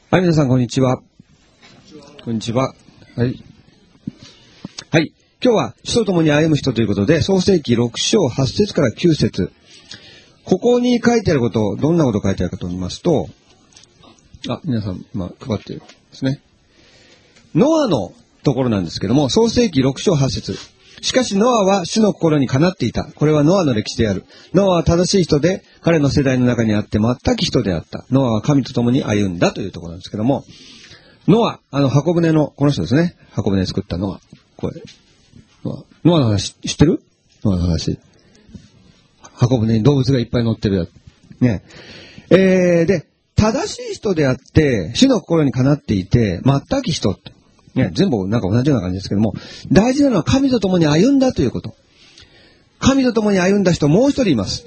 はい、皆さん、こんにちは。こんにちは。はい。はい。今日は、主と共に歩む人ということで、創世記6章8節から9節。ここに書いてあること、どんなこと書いてあるかと言いますと、皆さん、配ってるんですね。ノアのところなんですけども、創世記6章8節。しかしノアは主の心にかなっていた。これはノアの歴史である。ノアは正しい人で、彼の世代の中にあって全く人であった。ノアは神と共に歩んだというところなんですけども、ノア、箱舟の、この人ですね。箱舟作ったノア。これ。ノアの話、知ってる？ノアの話。箱舟に動物がいっぱい乗ってるやつ。ね。で、正しい人であって、主の心にかなっていて、全く人。ね、全部なんか同じような感じですけども、大事なのは神と共に歩んだということ。神と共に歩んだ人もう一人います。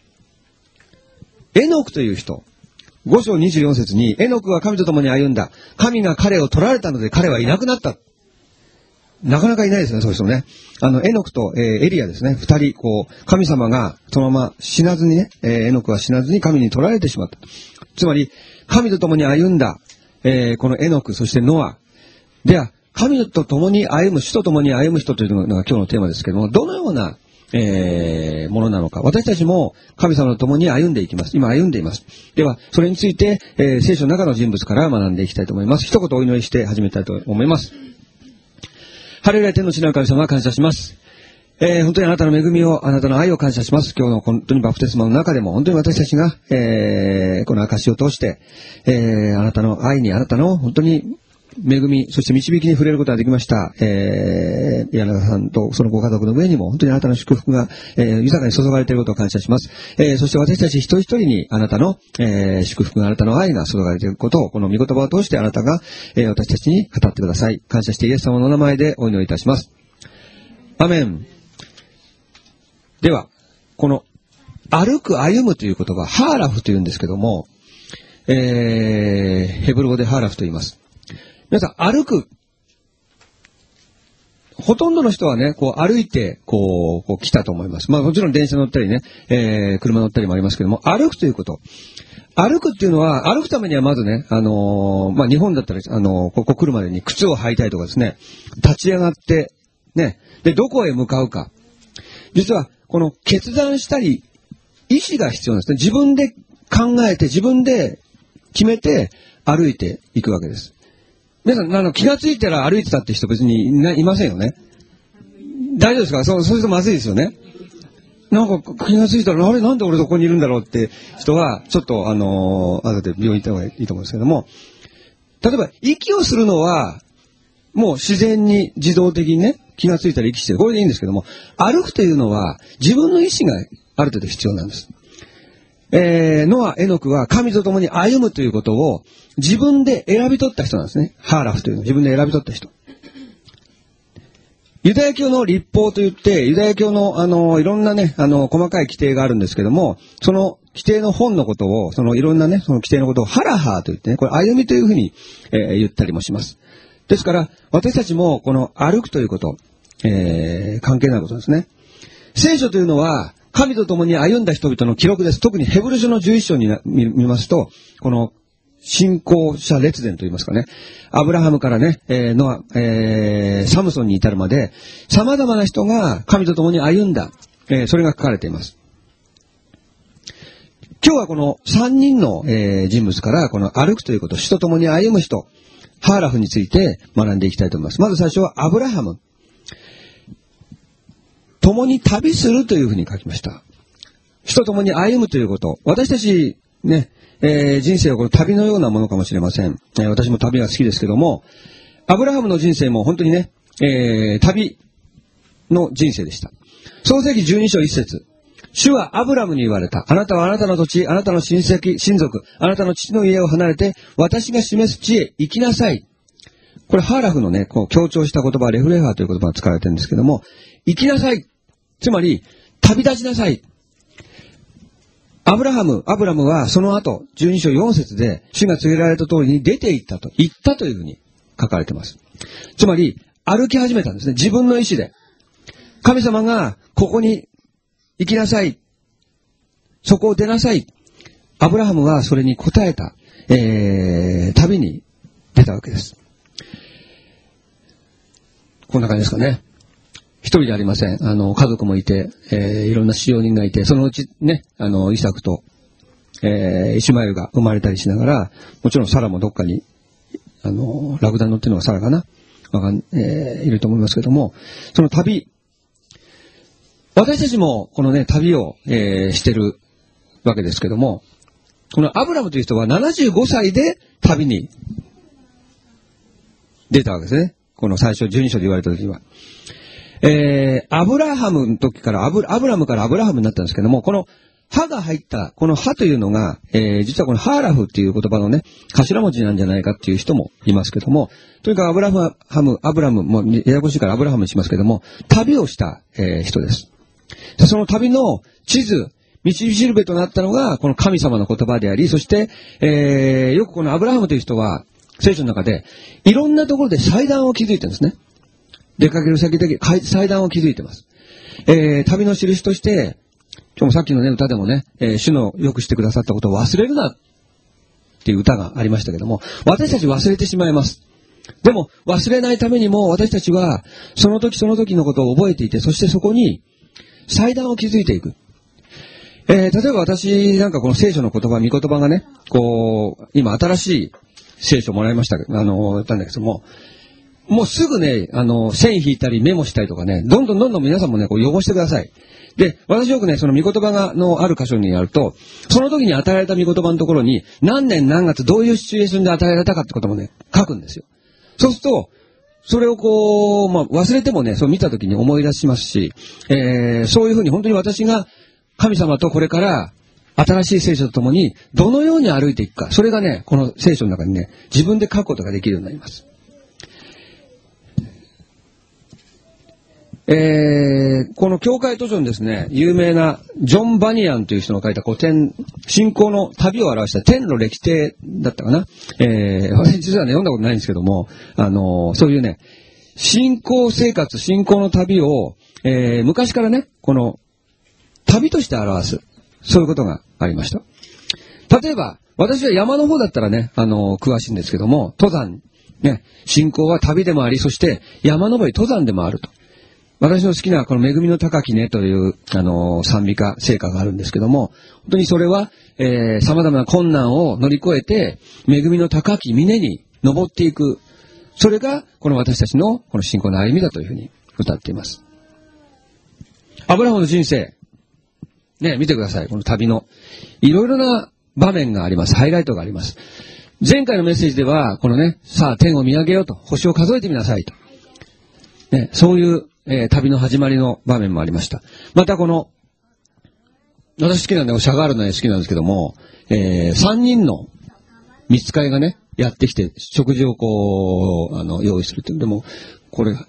エノクという人。5章24節に、エノクは神と共に歩んだ。神が彼を取られたので彼はいなくなった。なかなかいないですね、そういう人ね。エノクと、エリアですね。二人、神様がそのまま死なずにね、エノクは死なずに神に取られてしまった。つまり、神と共に歩んだ、このエノク、そしてノア。では、神と共に歩む、主と共に歩む人というのが今日のテーマですけれども、どのような、ものなのか。私たちも神様と共に歩んでいきます。今歩んでいます。では、それについて、聖書の中の人物から学んでいきたいと思います。一言お祈りして始めたいと思います。ハレルヤ天の父なる神様、感謝します。本当にあなたの恵みを、あなたの愛を感謝します。今日の本当にバプテスマの中でも、本当に私たちが、この証を通して、あなたの愛に、あなたの本当に恵み、そして導きに触れることができました。柳田さんとそのご家族の上にも、本当にあなたの祝福が、豊かに注がれていることを感謝します。そして私たち一人一人にあなたの、祝福が、あなたの愛が注がれていることを、この御言葉を通してあなたが、私たちに語ってください。感謝してイエス様のお名前でお祈りいたします。アメン。では、この、歩く、歩むという言葉、ハーラフというんですけども、ヘブル語でハーラフと言います。皆さん、歩く。ほとんどの人はね、歩いて、来たと思います。もちろん電車乗ったりね、車乗ったりもありますけども、歩くということ。歩くっていうのは、歩くためにはまずね、日本だったら、ここ来るまでに靴を履いたりとかですね、立ち上がって、ね、で、どこへ向かうか。実は、この決断したり、意志が必要なんですね。自分で考えて、自分で決めて歩いていくわけです。皆さん、気がついたら歩いてたって人別にいませんよね。大丈夫ですか？そういう人まずいですよね。なんか気がついたら、あれなんで俺どこにいるんだろうって人は、ちょっと後で病院行った方がいいと思うんですけども、例えば、息をするのは、もう自然に自動的にね、気がついたら息してる。これでいいんですけども、歩くというのは自分の意志がある程度必要なんです。ノア、エノクは神と共に歩むということを自分で選び取った人なんですね。ハーラフというのは自分で選び取った人。ユダヤ教の律法といって、ユダヤ教のいろんなね、細かい規定があるんですけども、その規定の本のことを、いろんなね、その規定のことをハラハーと言ってね、これ歩みというふうに、言ったりもします。ですから、私たちもこの歩くということ、関係ないことですね。聖書というのは、神と共に歩んだ人々の記録です。特にヘブル書の11章に見ますと、この信仰者列伝といいますかね、アブラハムからね、サムソンに至るまで、様々な人が神と共に歩んだ、それが書かれています。今日はこの3人の、人物から、この歩くということ、主と共に歩む人、ハーラフについて学んでいきたいと思います。まず最初はアブラハム。共に旅するというふうに書きました。主と共に歩むということ。私たちね、人生はこの旅のようなものかもしれません。私も旅が好きですけども、アブラハムの人生も本当にね、旅の人生でした。創世記12章1節。主はアブラムに言われた。あなたはあなたの土地、あなたの親族、あなたの父の家を離れて、私が示す地へ行きなさい。これハーラフのね、強調した言葉、レフレファーという言葉が使われてるんですけども、行きなさい。つまり、旅立ちなさい。アブラムはその後、12章4節で、主が告げられた通りに出て行ったというふうに書かれています。つまり、歩き始めたんですね。自分の意志で。神様が、ここに行きなさい。そこを出なさい。アブラハムはそれに応えた、旅にわけです。こんな感じですかね。一人じゃありません。家族もいて、いろんな使用人がいて、そのうちね、イサクと、イシュマエルが生まれたりしながら、もちろんサラもどっかに、ラクダに乗ってるのがサラかな、いると思いますけども、その旅、私たちもこのね、旅を、してるわけですけども、このアブラムという人は75歳で旅に出たわけですね。この最初12章で言われた時には。アブラハムの時からアブラムからアブラハムになったんですけども、この歯が入った、この歯というのが、実はこのハーラフっていう言葉のね、頭文字なんじゃないかっていう人もいますけども、とにかくアブラム、もうややこしいからアブラハムにしますけども、旅をした、人です。でその旅の地図、道しるべとなったのが、この神様の言葉であり、そして、よくこのアブラハムという人は、聖書の中で、いろんなところで祭壇を築いてるんですね。出かける先で祭壇を築いてます。旅の印として、今日もさっきのね、歌でもね、主のよくしてくださったことを忘れるなっていう歌がありましたけども、私たち忘れてしまいます。でも、忘れないためにも私たちは、その時その時のことを覚えていて、そしてそこに祭壇を築いていく。例えば私なんかこの聖書の言葉、御言葉がね、こう、今新しい聖書もらいました、やったんだけども、もうすぐね、線引いたりメモしたりとかね、どんどん皆さんもね、こう汚してください。で、私よくね、その御言葉のある箇所にやると、その時に与えられた御言葉のところに、何年何月どういうシチュエーションで与えられたかってこともね、書くんですよ。そうすると、それをこう、忘れてもね、そう見た時に思い出しますし、そういうふうに本当に私が神様とこれから新しい聖書とともにどのように歩いていくか、それがね、この聖書の中にね、自分で書くことができるようになります。この教会図書にですね、有名なジョン・バニアンという人の書いた古典、信仰の旅を表した天の歴史だったかな。私実はね、読んだことないんですけども、そういうね、信仰生活、信仰の旅を、昔からね、この旅として表す、そういうことがありました。例えば、私は山の方だったらね、詳しいんですけども、登山、ね、信仰は旅でもあり、そして山登り、登山でもあると。私の好きなこの恵みの高きねという、賛美歌、聖歌があるんですけども、本当にそれは、様々な困難を乗り越えて、恵みの高き峰に登っていく。それが、この私たちのこの信仰の歩みだというふうに歌っています。アブラハムの人生、ね、見てください。この旅の。いろいろな場面があります。ハイライトがあります。前回のメッセージでは、このね、さあ天を見上げようと、星を数えてみなさいと。ね、そういう、旅の始まりの場面もありました。またこの、私好きなんで、シャガールの絵好きなんですけども、3人の御使いがね、やってきて、食事をこう、用意するって。でも、これ、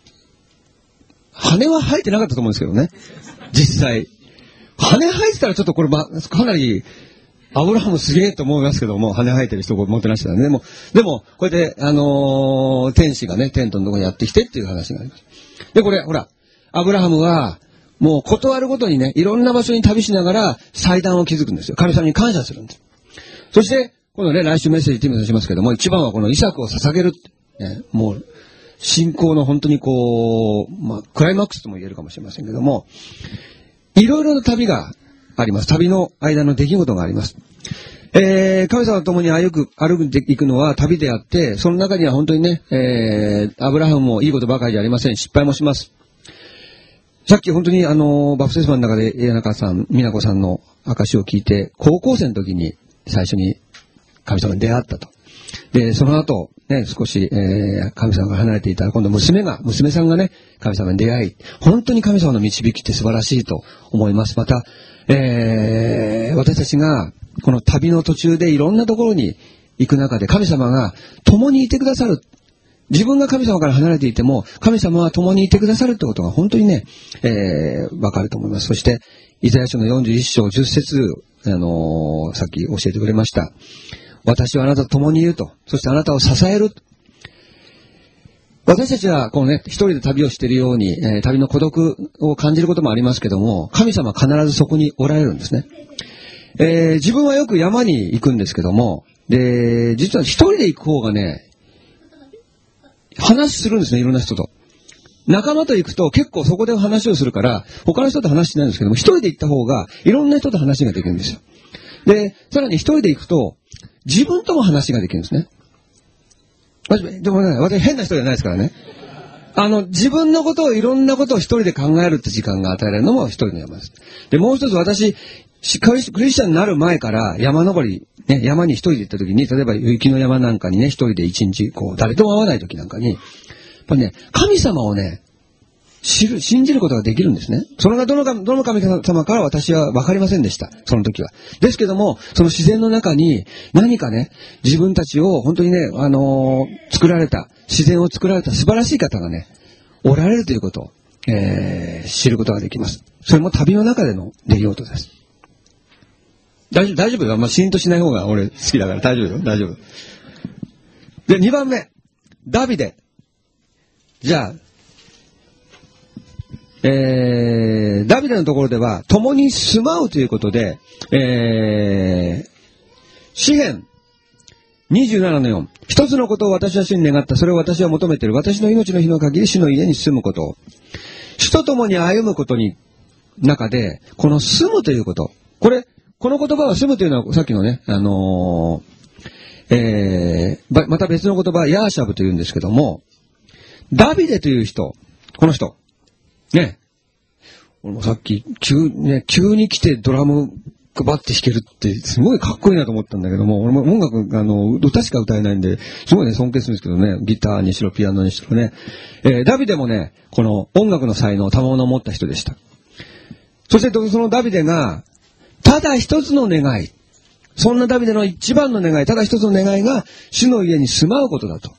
羽は生えてなかったと思うんですけどね。実際。羽生えてたらちょっとこれ、かなり、アブラハムすげえと思いますけども、羽生えてる人を持ってらっしゃるね。でも、こうやって、天使がね、テントのところにやってきてっていう話があります。で、これ、ほら、アブラハムは、もう断るごとにね、いろんな場所に旅しながら祭壇を築くんですよ。神様に感謝するんです。そして、今度ね、来週メッセージティムとしますけども、一番はこのイサクを捧げる。ね、もう、信仰の本当にこう、クライマックスとも言えるかもしれませんけども、いろいろな旅があります。旅の間の出来事があります。神様と共に歩いていくのは旅であって、その中には本当にね、アブラハムもいいことばかりじゃありません。失敗もします。さっき本当にバプテスマの中で谷中さん、美奈子さんの証を聞いて、高校生の時に最初に神様に出会ったと。で、その後、ね、少し、神様から離れていたら、今度娘さんがね、神様に出会い、本当に神様の導きって素晴らしいと思います。また、私たちが、この旅の途中でいろんなところに行く中で神様が共にいてくださる。自分が神様から離れていても、神様は共にいてくださるってことが本当にね、わかると思います。そして、イザヤ書の41章10節、さっき教えてくれました。私はあなたと共にいると。そしてあなたを支える。私たちはこうね、一人で旅をしているように、旅の孤独を感じることもありますけども、神様は必ずそこにおられるんですね。自分はよく山に行くんですけども、で、実は一人で行く方がね、 話するんですね、いろんな人と。仲間と行くと結構そこで話をするから、他の人と話してないんですけども、一人で行った方がいろんな人と話ができるんですよ。で、さらに一人で行くと、自分とも話ができるんですね。でもね、私変な人じゃないですからね。自分のことをいろんなことを一人で考えるって時間が与えられるのも一人の山です。で、もう一つ私、クリスチャンになる前から山登り、ね、山に一人で行った時に、例えば雪の山なんかにね、一人で一日、誰とも会わない時なんかに、やっぱね、神様をね、信じることができるんですね。それがどの神様から私は分かりませんでした。その時は。ですけども、その自然の中に何かね、自分たちを本当にね、自然を作られた素晴らしい方がね、おられるということを、知ることができます。それも旅の中での出来事です。大丈夫よ。シーンとしない方が俺好きだから大丈夫よ。大丈夫。で、2番目。ダビデ。じゃあ、ダビデのところでは、共に住まうということで、詩編27の4。一つのことを私は主に願った。それを私は求めている。私の命の日の限り主の家に住むことを。主と共に歩むことに、中で、この住むということ。この言葉は住むというのはさっきのね、また別の言葉はヤーシャブというんですけども、ダビデという人、この人、ね。俺もさっき、急に来てドラム配って弾けるって、すごいかっこいいなと思ったんだけども、俺も音楽、歌しか歌えないんで、すごいね、尊敬するんですけどね、ギターにしろ、ピアノにしろね。ダビデもね、この音楽の才能、賜物を持った人でした。そして、そのダビデが、ただ一つの願い、そんなダビデの一番の願い、ただ一つの願いが、主の家に住まうことだと。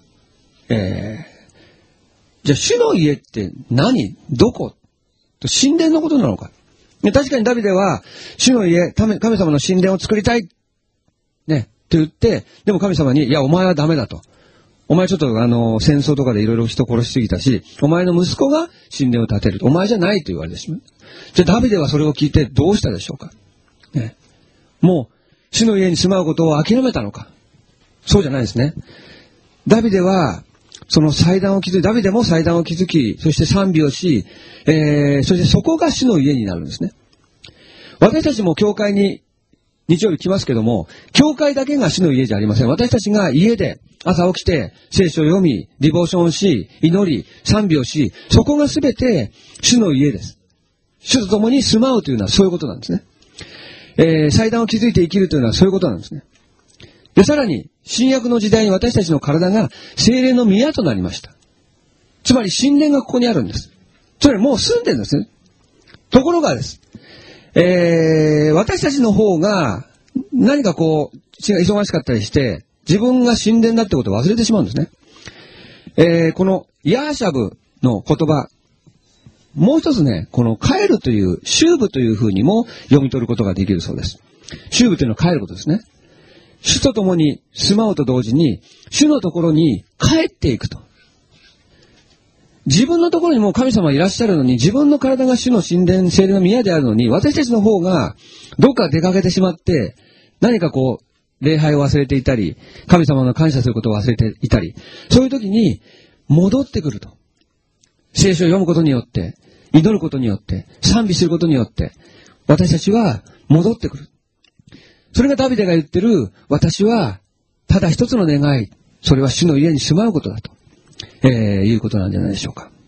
じゃあ主の家って何？どこ？神殿のことなのか。確かにダビデは、主の家、神様の神殿を作りたい。ね。と言って、でも神様に、いや、お前はダメだと。お前ちょっと戦争とかでいろいろ人殺しすぎたし、お前の息子が神殿を建てる。お前じゃないと言われてしまう。じゃあダビデはそれを聞いてどうしたでしょうか。ね。もう、主の家に住まうことを諦めたのか。そうじゃないですね。ダビデは、ダビデも祭壇を築き、そして賛美をし、そしてそこが主の家になるんですね。私たちも教会に日曜日来ますけども、教会だけが主の家じゃありません。私たちが家で朝起きて聖書を読み、ディボーションをし、祈り、賛美をし、そこがすべて主の家です。主と共に住まうというのはそういうことなんですね。祭壇を築いて生きるというのはそういうことなんですね。で、さらに、新約の時代に私たちの体が聖霊の宮となりました。つまり神殿がここにあるんです。つまりもう住んでるんですね。ところがです。私たちの方が何か忙しかったりして、自分が神殿だってことを忘れてしまうんですね。このヤーシャブの言葉、もう一つね、この帰るという、修部という風にも読み取ることができるそうです。修部というのは帰ることですね。主と共に住まうと同時に、主のところに帰っていくと。自分のところにも神様いらっしゃるのに、自分の体が主の神殿、聖霊の宮であるのに、私たちの方がどっか出かけてしまって、何か礼拝を忘れていたり、神様の感謝することを忘れていたり、そういう時に戻ってくると。聖書を読むことによって、祈ることによって、賛美することによって、私たちは戻ってくる。それがダビデが言ってる、私は、ただ一つの願い、それは主の家に住まうことだと、いうことなんじゃないでしょうか。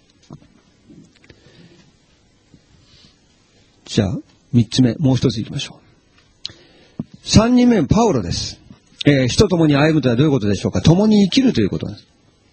じゃあ、三つ目、もう一つ行きましょう。三人目はパウロです。主と共に歩むとはどういうことでしょうか。共に生きるということです。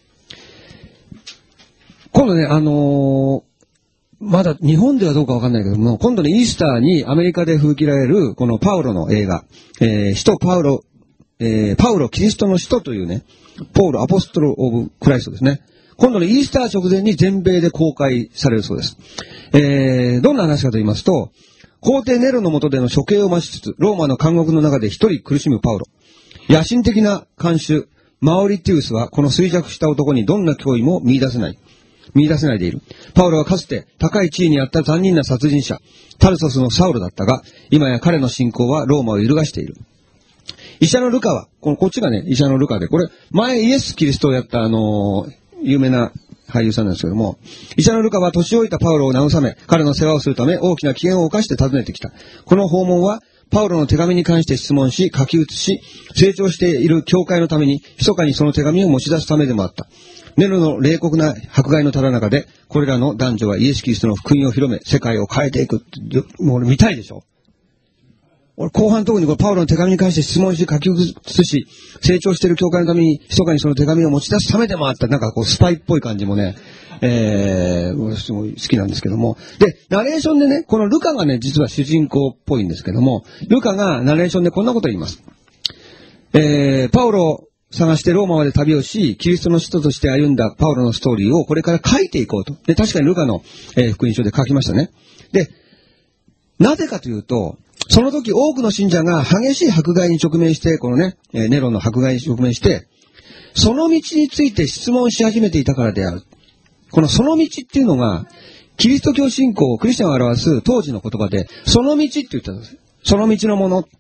今度ね、まだ日本ではどうかわかんないけども、今度ね、イースターにアメリカで風切られる、このパウロの映画、使徒パウロ、キリストの使徒というね、ポール、アポストル・オブ・クライストですね。今度のイースター直前に全米で公開されるそうです。どんな話かと言いますと、皇帝ネロの下での処刑を待ちつつ、ローマの監獄の中で一人苦しむパウロ。野心的な看守、マオリティウスはこの衰弱した男にどんな脅威も見出せないでいる。パウロはかつて高い地位にあった残忍な殺人者、タルソスのサウロだったが、今や彼の信仰はローマを揺るがしている。医者のルカは、こっちがね、医者のルカで、これ、前イエス・キリストをやった有名な俳優さんなんですけども、医者のルカは年老いたパウロを慰め、彼の世話をするため大きな危険を冒して訪ねてきた。この訪問は、パウロの手紙に関して質問し、書き写し、成長している教会のために、密かにその手紙を持ち出すためでもあった。ネロの冷酷な迫害のただ中で、これらの男女はイエス・キリストの福音を広め、世界を変えていく。もう俺見たいでしょ。俺後半特にこのパウロの手紙に関して質問し、書き写し、成長している教会のために、密かにその手紙を持ち出すためでもあった。なんかこうスパイっぽい感じもね、私も好きなんですけども。で、ナレーションでね、このルカがね、実は主人公っぽいんですけども、ルカがナレーションでこんなことを言います。パウロを探してローマまで旅をし、キリストの使徒として歩んだパウロのストーリーをこれから書いていこうと。で、確かにルカの、福音書で書きましたね。で、なぜかというと、その時多くの信者が激しい迫害に直面して、このね、ネロの迫害に直面して、その道について質問し始めていたからである。このその道っていうのが、キリスト教信仰、クリスチャンを表す当時の言葉で、その道って言ったんです。その道のもの。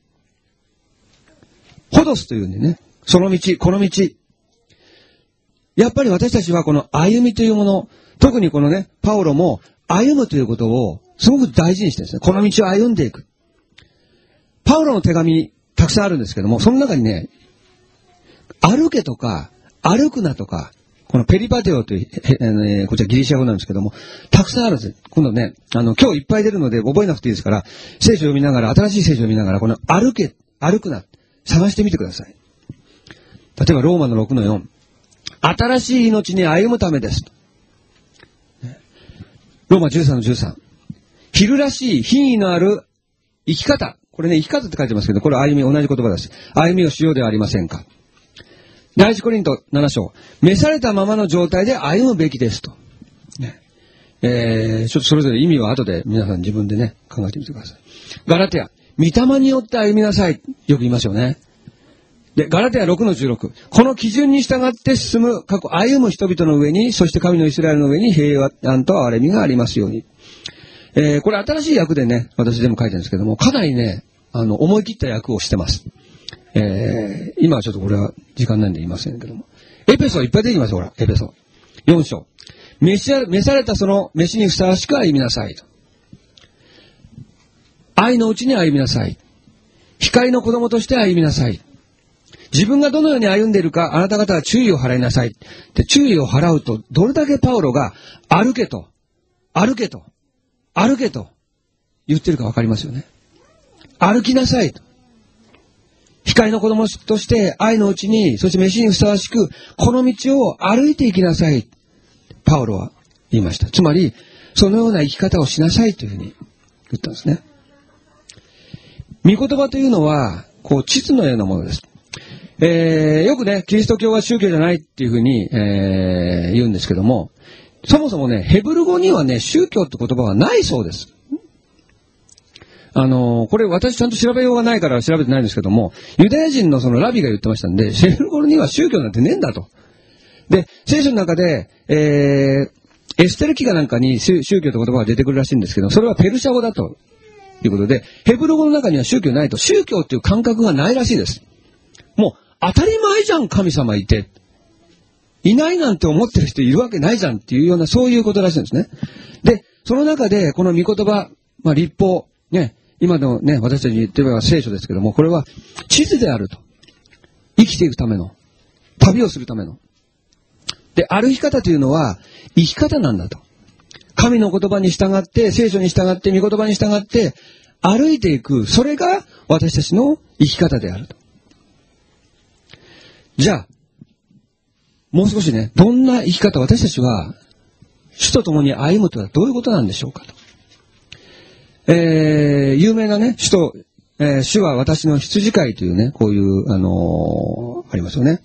ホドスというんでね、その道、この道。やっぱり私たちはこの歩みというもの、特にこのね、パウロも歩むということをすごく大事にしてるんですね。この道を歩んでいく。パウロの手紙たくさんあるんですけども、その中にね、歩けとか、歩くなとか、このペリパテオという、こちらギリシャ語なんですけども、たくさんあるんです。今度ね、今日いっぱい出るので覚えなくていいですから、聖書を読みながら、新しい聖書を読みながら、この歩け、歩くな、探してみてください。例えばローマの 6-4、新しい命に歩むためです。ローマ 13-13、昼らしい品位のある生き方。これね、生き方って書いてますけど、これ歩み、同じ言葉です。歩みをしようではありませんか。第一コリント7章。召されたままの状態で歩むべきですと。ね、ちょっとそれぞれ意味は後で皆さん自分でね、考えてみてください。ガラテヤ。御霊によって歩みなさい。よく言いますよね。で、ガラテヤ 6-16。この基準に従って進む、歩む人々の上に、そして神のイスラエルの上に平和安と憐れみがありますように。これ新しい訳でね、私でも書いてるんですけども、かなりね、思い切った訳をしてます。今はちょっとこれは時間ないんで言いませんけども。エペソいっぱい出てきますよ、ほら、エペソ。4章。召されたその召しにふさわしく歩みなさいと。愛のうちに歩みなさい。光の子供として歩みなさい。自分がどのように歩んでいるか、あなた方は注意を払いなさい。で、注意を払うと、どれだけパウロが歩けと、歩けと、歩けと言ってるかわかりますよね。歩きなさいと。光の子供として愛のうちに、そして召しにふさわしく、この道を歩いていきなさい。パウロは言いました。つまり、そのような生き方をしなさいというふうに言ったんですね。御言葉というのは、こう、地図のようなものです。よくね、キリスト教は宗教じゃないっていうふうに、言うんですけども、そもそもね、ヘブル語にはね、宗教って言葉はないそうです。これ私ちゃんと調べようがないから調べてないんですけども、ユダヤ人のそのラビが言ってましたんで、ヘブル語には宗教なんてねえんだと。で、聖書の中で、エステル記かなんかに宗教って言葉が出てくるらしいんですけど、それはペルシャ語だということで、ヘブル語の中には宗教ないと、宗教っていう感覚がないらしいです。もう当たり前じゃん、神様いて。いないなんて思ってる人いるわけないじゃんっていうような、そういうことらしいんですね。で、その中で、この御言葉、律法、ね、今のね、私たちに言ってみれば聖書ですけども、これは地図であると。生きていくための、旅をするための。で、歩き方というのは、生き方なんだと。神の言葉に従って、聖書に従って、御言葉に従って、歩いていく、それが私たちの生き方であると。じゃあ、もう少しね、どんな生き方、私たちは、主と共に歩むとはどういうことなんでしょうかと。有名なね、主は私の羊飼いというね、こういう、ありますよね。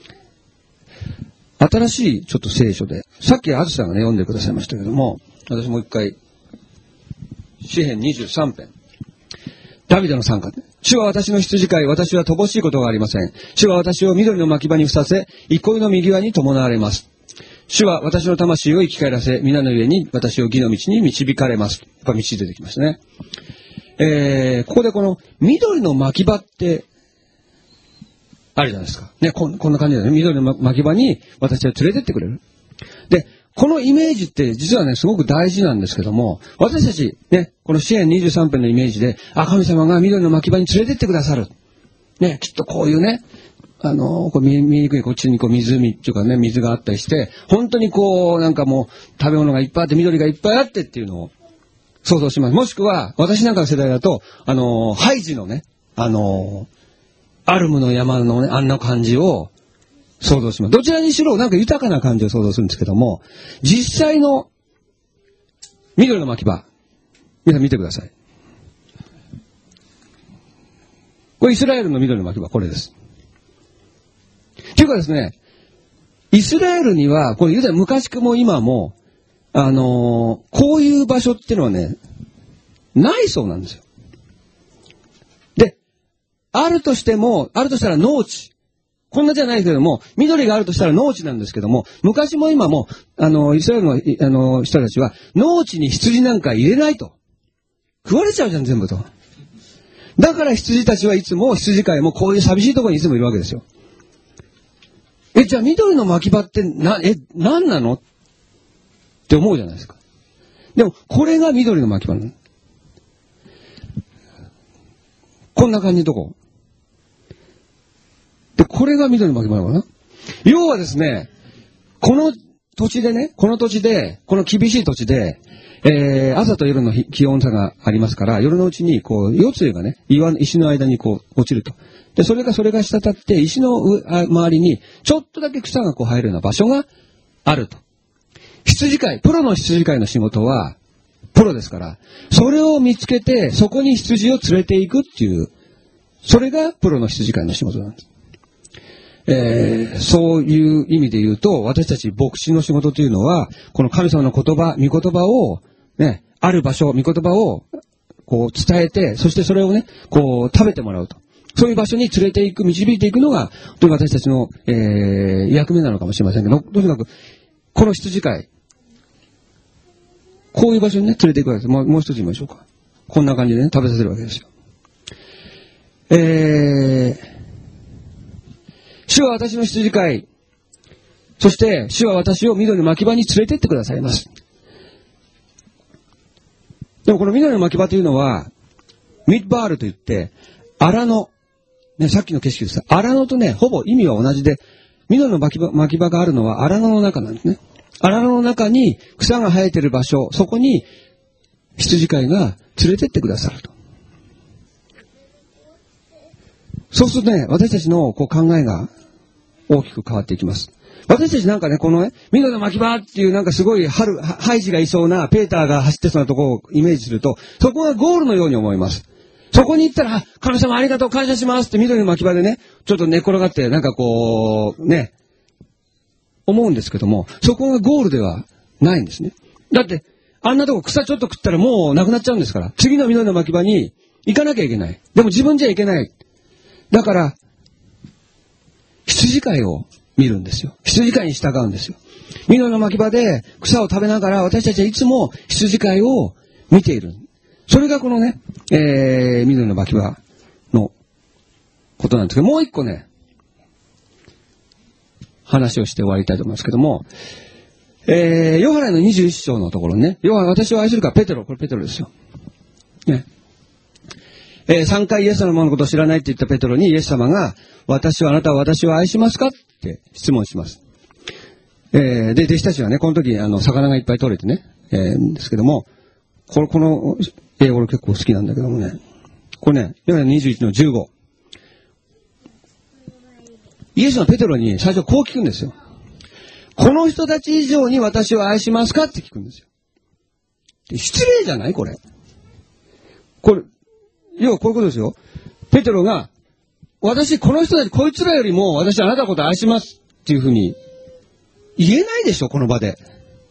新しいちょっと聖書で、さっきあずさんがね、読んでくださいましたけども、私もう一回、詩編23編。ダビデの賛歌。主は私の羊飼い、私は乏しいことがありません。主は私を緑の牧場にふさせ、憩いの右側に伴われます。主は私の魂を生き返らせ、皆の上に私を義の道に導かれます。やっぱ道出てきましたね。ここでこの緑の牧場って、あるじゃないですか。ね、こんな感じだよね。緑の牧場に私を連れてってくれる。 で、このイメージって実はね、すごく大事なんですけども、私たちね、この詩篇23編のイメージで、神様が緑の牧場に連れてってくださる。ね、きっとこういうね、こう見にくいこっちにこう湖っていうかね、水があったりして、本当にこう、なんかもう食べ物がいっぱいあって、緑がいっぱいあってっていうのを想像します。もしくは、私なんかの世代だと、ハイジのね、アルムの山のね、あんな感じを想像します。どちらにしろなんか豊かな感じを想像するんですけども、実際の緑の牧場、皆さん見てください。これイスラエルの緑の牧場、これです。っていうかですね、イスラエルには、これユダヤ昔も今も、こういう場所っていうのはね、ないそうなんですよ。で、あるとしたら農地。こんなじゃないけれども、緑があるとしたら農地なんですけども、昔も今も、イスラエルの人たちは、農地に羊なんか入れないと。食われちゃうじゃん、全部と。だから羊たちはいつも、羊飼いもこういう寂しいところにいつもいるわけですよ。じゃあ緑の牧場って何なのって思うじゃないですか。でも、これが緑の牧場なの。こんな感じのとこ。で、これが緑の牧場なのかな。要はですね、この土地で、この厳しい土地で、朝と夜の気温差がありますから、夜のうちに、こう、夜露がね、石の間にこう、落ちると。で、それが滴って、石の周りに、ちょっとだけ草がこう生えるような場所があると。羊飼い、プロの羊飼いの仕事は、プロですから、それを見つけて、そこに羊を連れて行くっていう、それがプロの羊飼いの仕事なんです。そういう意味で言うと、私たち牧師の仕事というのは、この神様の言葉、御言葉を、ね、ある場所、御言葉を、こう伝えて、そしてそれをね、こう食べてもらうと。そういう場所に連れて行く、導いていくのが、私たちの、役目なのかもしれませんけど、とにかく、この羊飼い、こういう場所にね、連れて行くわけです。もう一つ言いましょうか。こんな感じでね、食べさせるわけですよ。主は私の羊飼い、そして主は私を緑の牧場に連れてってくださいます。でもこの緑の牧場というのは、ミッバールといって、荒野、ね、さっきの景色です。荒野とね、ほぼ意味は同じで、緑の牧場があるのは荒野の中なんですね。荒野の中に草が生えてる場所、そこに羊飼いが連れてってくださると。そうするとね、私たちのこう考えが大きく変わっていきます。私たちなんかね、このね、緑の牧場っていうなんかすごいハイジがいそうな、ペーターが走ってそうなところをイメージすると、そこがゴールのように思います。そこに行ったら、神様ありがとう、感謝しますって緑の牧場でね、ちょっと寝転がって、なんかこう、ね、思うんですけども、そこがゴールではないんですね。だって、あんなとこ草ちょっと食ったらもうなくなっちゃうんですから、次の緑の牧場に行かなきゃいけない。でも自分じゃいけない。だから、羊飼いを見るんですよ。羊飼いに従うんですよ。緑の牧場で草を食べながら私たちはいつも羊飼いを見ている。それがこのね、緑の牧場のことなんですけど、もう一個ね、話をして終わりたいと思いますけども、ヨハネの21章のところにね、私を愛するかペテロ、これペテロですよ。ね。3回イエス様のことを知らないって言ったペテロにイエス様が、あなたは私を愛しますかって質問します。で、弟子たちはね、この時、魚がいっぱい取れてね、ですけども、この英語俺結構好きなんだけどもね、これね、ヨハネ21の15。イエスはペテロに最初こう聞くんですよ。この人たち以上に私を愛しますかって聞くんですよ。失礼じゃないこれ。要はこういうことですよ。ペテロが、この人たち、こいつらよりも私あなたのこと愛しますっていうふうに言えないでしょ、この場で。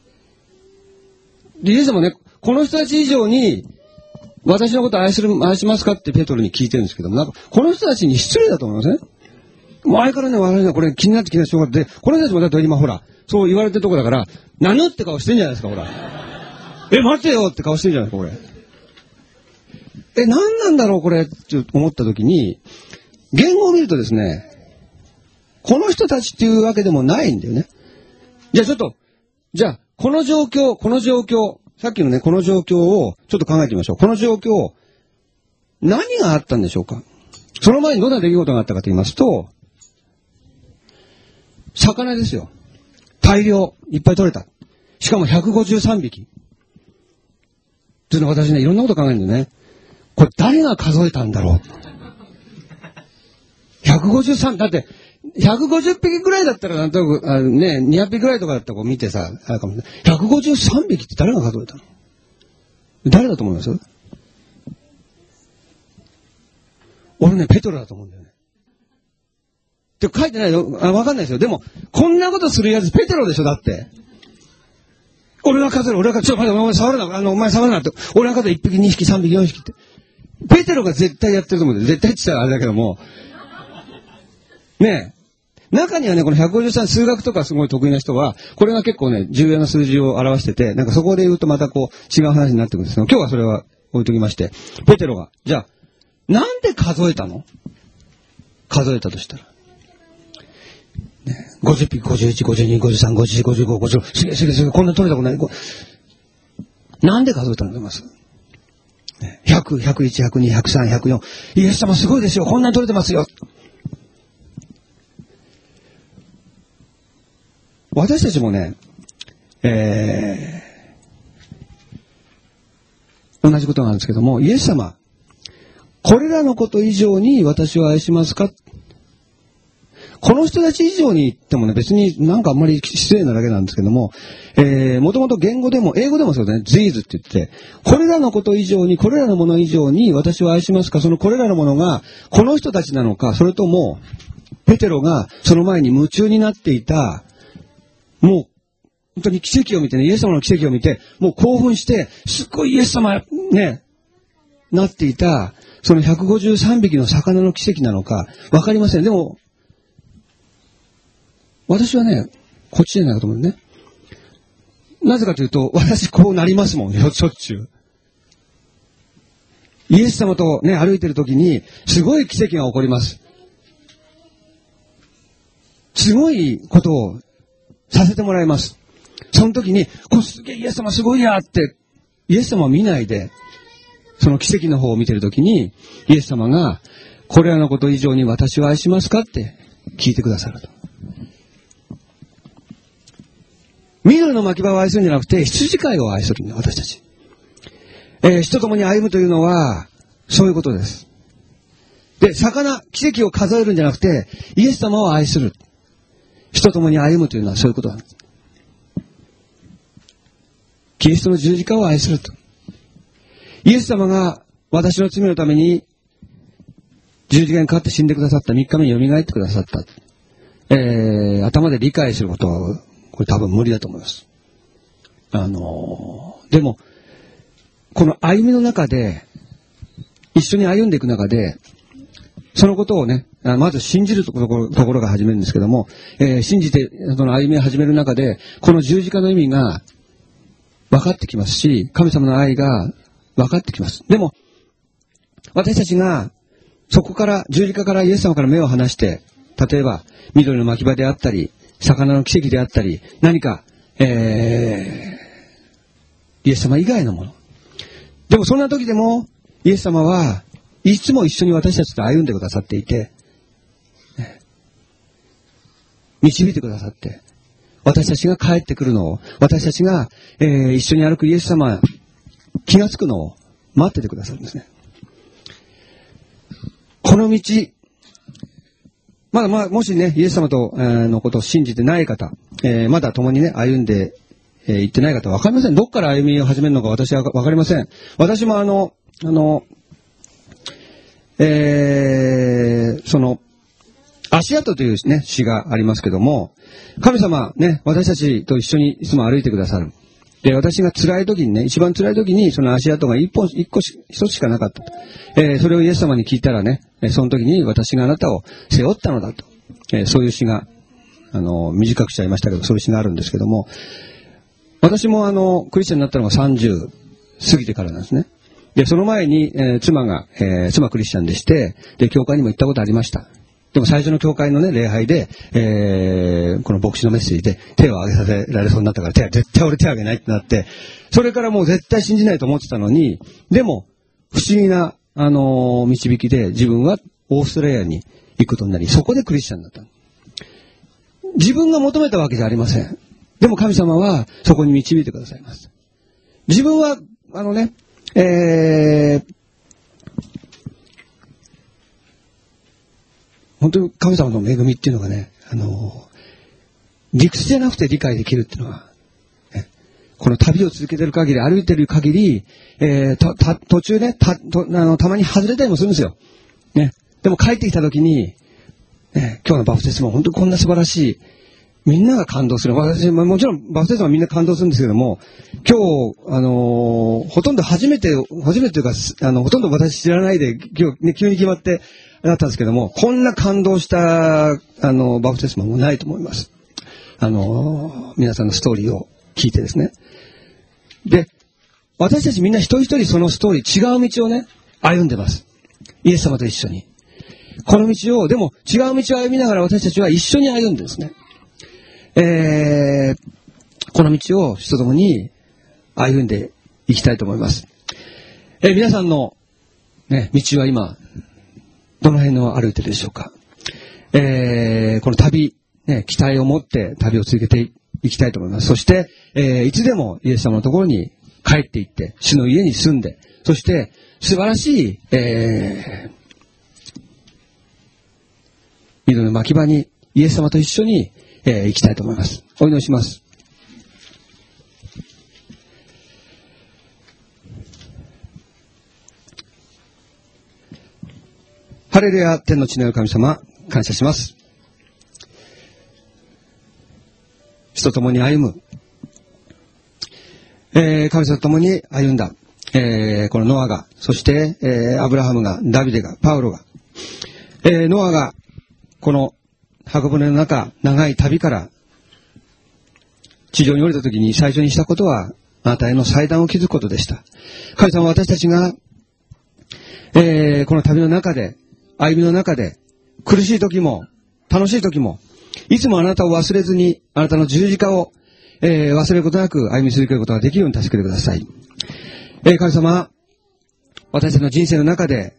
で、イエスもね、この人たち以上に私のこと愛しますかってペテロに聞いてるんですけども、なんか、この人たちに失礼だと思いません？前からね、私はこれ気になってしょうがなくて、この人たちもだって今ほら、そう言われてるとこだから、何って顔してんじゃないですか、ほら。待てよって顔してるじゃないですか、これ。何なんだろう、これ、って思った時に、言語を見るとですね、この人たちっていうわけでもないんだよね。じゃあちょっと、 じゃあ、この状況、さっきのね、この状況をちょっと考えてみましょう。この状況、何があったんでしょうか。その前にどんな出来事があったかと言いますと、魚ですよ。大量、いっぱい取れた。しかも153匹。っていうのは私ね、いろんなこと考えるんだよね。これ誰が数えたんだろう。153、だって、150匹ぐらいだったらなんとなく、ね、200匹ぐらいとかだったらこう見てさ、あれかもね。153匹って誰が数えたの？誰だと思います？俺ね、ペトロだと思うんだよね。って書いてないの？わかんないですよ。でも、こんなことするやつペトロでしょ、だって。俺が数える、ちょっと待って、お前触るな、お前触るなって。俺が数える1匹、2匹、3匹、4匹って。ペテロが絶対やってると思うんだよ。絶対って言ったらあれだけども。ねえ。中にはね、この153、数学とかすごい得意な人は、これが結構ね、重要な数字を表してて、なんかそこで言うとまたこう、違う話になってくるんですけど、今日はそれは置いときまして、ペテロが、じゃあ、なんで数えたの？数えたとしたら。ね、50匹、51、52、53、54、55、56、すげえすげえすげえ、こんな取れたことない。なんで数えたのと思います？100、101、102、103、104。イエス様すごいですよ。こんなに取れてますよ。私たちもね、同じことなんですけども、イエス様、これらのこと以上に私を愛しますか？この人たち以上に言ってもね、別になんかあんまり失礼なだけなんですけども、もともと言語でも、英語でもそうですね、theseって言って、これらのこと以上に、これらのもの以上に私を愛しますか？そのこれらのものが、この人たちなのか、それとも、ペテロがその前に夢中になっていた、もう、本当に奇跡を見てね、イエス様の奇跡を見て、もう興奮して、すっごいイエス様、ね、なっていた、その153匹の魚の奇跡なのか、わかりません。でも、私はね、こっちじゃないかと思うね。なぜかというと、私こうなりますもん、しょっちゅう。イエス様とね、歩いてる時に、すごい奇跡が起こります。すごいことをさせてもらいます。その時に、すげえイエス様すごいやって、イエス様を見ないで、その奇跡の方を見てる時に、イエス様が、これらのこと以上に私を愛しますかって聞いてくださると。緑の牧場を愛するんじゃなくて、羊飼いを愛するんだ、私たち。死と共に歩むというのは、そういうことです。で、奇跡を数えるんじゃなくて、イエス様を愛する。死と共に歩むというのはそういうことなんです。キリストの十字架を愛すると。イエス様が私の罪のために十字架にかかって死んでくださった。3日目に蘇ってくださった。頭で理解することは、これ多分無理だと思います。でも、この歩みの中で、一緒に歩んでいく中で、そのことをね、まず信じるところが始めるんですけども、信じて、その歩みを始める中で、この十字架の意味が分かってきますし、神様の愛が分かってきます。でも、私たちが、そこから、十字架からイエス様から目を離して、例えば、緑の牧場であったり、魚の奇跡であったり、何か、イエス様以外のもの。でもそんな時でも、イエス様はいつも一緒に私たちと歩んでくださっていて、導いてくださって、私たちが帰ってくるのを、私たちが、一緒に歩くイエス様、気がつくのを待っててくださるんですね。この道、まだもしね、イエス様とのことを信じてない方、まだ共にね、歩んでいってない方は分かりません。どっから歩みを始めるのか私は分かりません。私もその、足跡というね、詩がありますけども、神様ね、私たちと一緒にいつも歩いてくださる。で、私が辛い時にね、一番辛い時にその足跡が一つしかなかったと。それをイエス様に聞いたらね、その時に私があなたを背負ったのだと。そういう詩が、短くしちゃいましたけど、そういう詩があるんですけども、私もクリスチャンになったのが30過ぎてからなんですね。で、その前に、妻クリスチャンでして、で、教会にも行ったことありました。 でも最初の教会のね、礼拝で、この牧師のメッセージで手を挙げさせられそうになったから、絶対俺手を挙げないってなって、それからもう絶対信じないと思ってたのに、でも、不思議な、導きで自分はオーストラリアに行くことになり、そこでクリスチャンになった。自分が求めたわけじゃありません。でも神様はそこに導いてくださいます。自分は、本当に神様の恵みっていうのがね、理屈じゃなくて理解できるっていうのは、ね、この旅を続けてる限り、歩いてる限り、途中ね、たまに外れたりもするんですよ。ね。でも帰ってきた時に、ね、今日のバプテスマ本当にこんな素晴らしい、みんなが感動する。私、もちろんバプテスマはみんな感動するんですけども、今日、ほとんど初めてというか、ほとんど私知らないで、今日ね、急に決まって、なったんですけども、こんな感動した、バプテスマもないと思います。皆さんのストーリーを聞いてですね。で、私たちみんな一人一人そのストーリー、違う道をね、歩んでます。イエス様と一緒に。この道を、でも違う道を歩みながら私たちは一緒に歩んでですね。この道を人ともに歩んでいきたいと思います。皆さんの、ね、道は今、どの辺の歩いてるでしょうか。この旅、ね、期待を持って旅を続けていきたいと思います。そして、いつでもイエス様のところに帰っていって、主の家に住んで、そして素晴らしい、緑の牧場にイエス様と一緒に、行きたいと思います。お祈りします。ハレルヤ、天の地の神様、感謝します。主と共に歩む、神様と共に歩んだ、このノアが、そして、アブラハムが、ダビデが、パウロが、ノアがこの箱舟の中、長い旅から地上に降りた時に最初にしたことは、あなたへの祭壇を築くことでした。神様は私たちが、この旅の中で、歩みの中で、苦しい時も、楽しい時も、いつもあなたを忘れずに、あなたの十字架を、忘れることなく歩み続けることができるように助けてください。神様、私たちの人生の中で、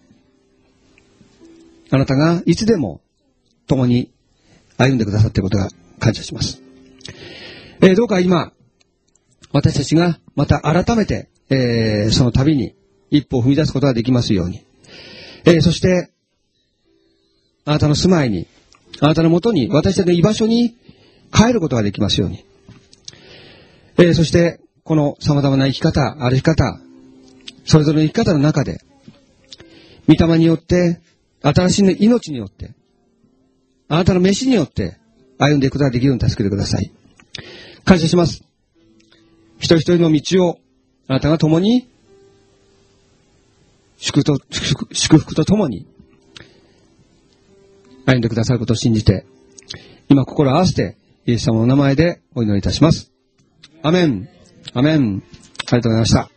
あなたがいつでも共に歩んでくださっていることが感謝します。どうか今、私たちがまた改めて、その旅に一歩を踏み出すことができますように。そして、あなたの住まいに、あなたのもとに、私たちの居場所に帰ることができますように。そして、この様々な生き方、歩き方、それぞれの生き方の中で、御霊によって、新しい命によって、あなたの飯によって歩んでいくことができるように助けてください。感謝します。一人一人の道をあなたが共に祝福と共に歩んでくださることを信じて、今心を合わせてイエス様の名前でお祈りいたします。アメン。アメン。ありがとうございました。